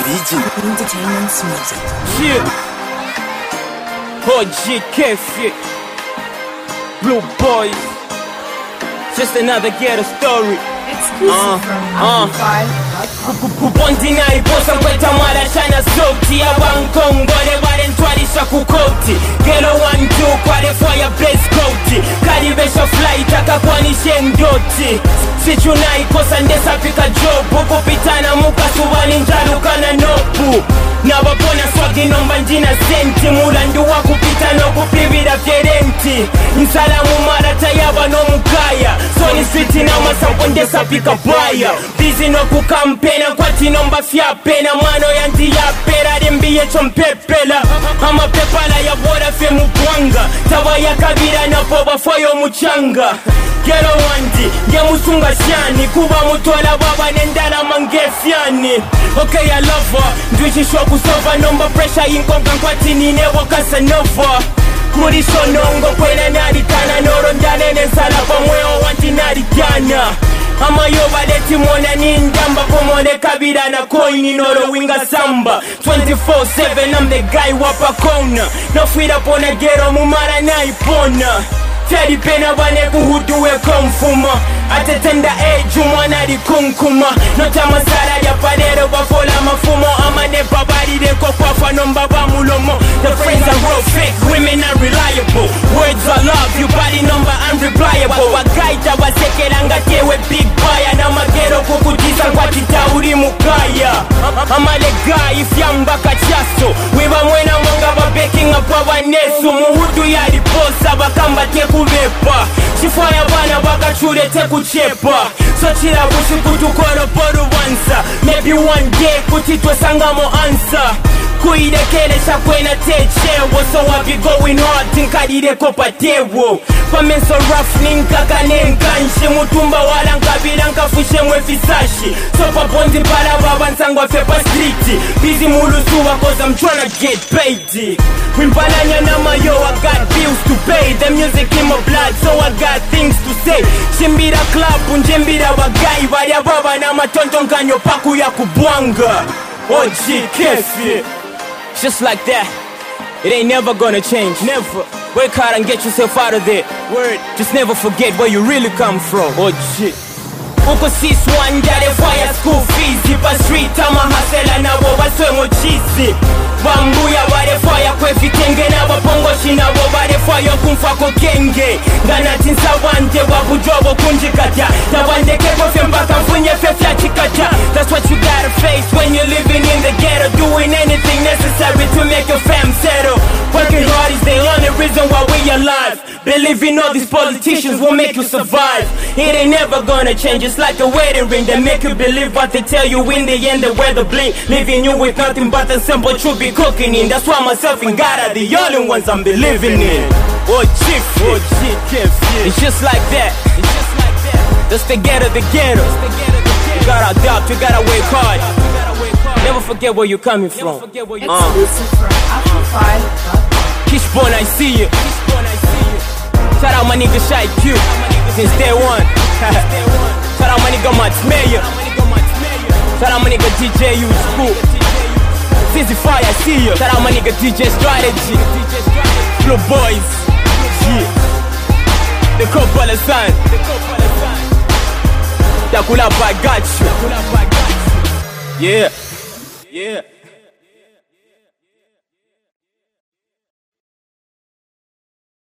DJ Entertainment's music. Yeah. OG Kefi, Blue Boys. Just another ghetto story. Exclusive from Amplify. Kubondina iposa kweta mara chana sauti ya wankongole warentwarisha kukoti Gelo 1-2 kware fire base coat Karibesha fly takakwanishe ndoti Sichuna ikosa ndesa pika jobu Kupitana muka subani njaluka na nopu Nabapona swagi nomba njina senti Mulanduwa kupitana kupibida fierenti Nsalamu marata yaba no mukaya Soni switi na masampo ndesa pika baya Bizi no kukampena kwa tinomba fya pena Mano yanti ya pera rembiye chompepela Ama pepala ya bora fe mupwanga Tawa ya kabira na poba foyo muchanga Gelo wandi, nge musunga shani Kuba mutola baba nendala mangefyani Okay I love her, ndwichishwa kusova Nomba pressure inkonga kwa tinine wakasa nova Murisho nongo kwena narikana Noro ndanene sala kwa mweo wanti narikana Ama yoba leti mona nindamba Pomone kabira na koini noro winga samba 24/7 I'm the guy wapa kona Nofira pona gero mumara na ipona Teri pena wane kuhuduwe komfuma Atetenda jumwana di kunkuma Nota masara ya padero bafola mafumo Amane babari de kokwafa nomba bamulomo The friends are real fake, women are reliable Words are love, you body number unreliable Wagaita wasekelanga tewe big buyer Na magero kukutisa kwa titauri mukaya Amalega ifyamba kachaso Wiba mwena mwanga babeking up wabanesu Muhudu ya riposa bakamba teku vepa Chifaya bana baka chure teku chepa So chila bushi kutukoro poru wansa Maybe one day kutitwa sangamo answer Kuidekelesha kwena techewo So I be going hard tinkadire kopa tewo Pamenso rough ninkaka nenkanshi Mutumba wala nkabila nkafushe mwefisashi So paponzi para baba nsangwa fepa street Busy mulusuwa cause I'm tryna get paid Wimpalanya na mayo I got bills to pay The music in my blood so I got things to say Shimbira club unjembira wagai Varia baba na matonto nkanyo paku ya kubwanga OG Kefi. Just like that, it ain't never gonna change, never. Work hard and get yourself out of there. Word, just never forget where you really come from. Oh shit. Uko sis one daddy fire school fees. Ipa street ama hasela na boba swemo cheesy. Bambuya wale fire kwefi kenge na wapongo shina wale fire kumfako kenge. Gana tinsa wande wabujobo kunjikata. Na wande keko fembaka mfunye fefya chikata. That's what you gotta face when you're living in the ghetto. Doing anything necessary to make your fam settle. Working hard is the only reason why we alive. Believing all these politicians will make you survive. It ain't never gonna change, it's like a wedding ring. They make you believe what they tell you. In the end they wear the bling, leaving you with nothing but the simple truth be cooking in. That's why myself and God are the only ones I'm believing in. Oh chief, it's just like that. That's the ghetto, the ghetto. You gotta adapt, you gotta work hard. Never forget where you're coming from. Exclusive from Amplify. Kishbon, I see you. Shout out my nigga Shy Q since day one. Shout out my nigga Matt Mayor. Shout out my nigga DJ U School. Since Fire, I see you. Shout out my nigga DJ Strategy. Blue Boys. Yeah. The Kopala San. Dakulapa got you. Yeah.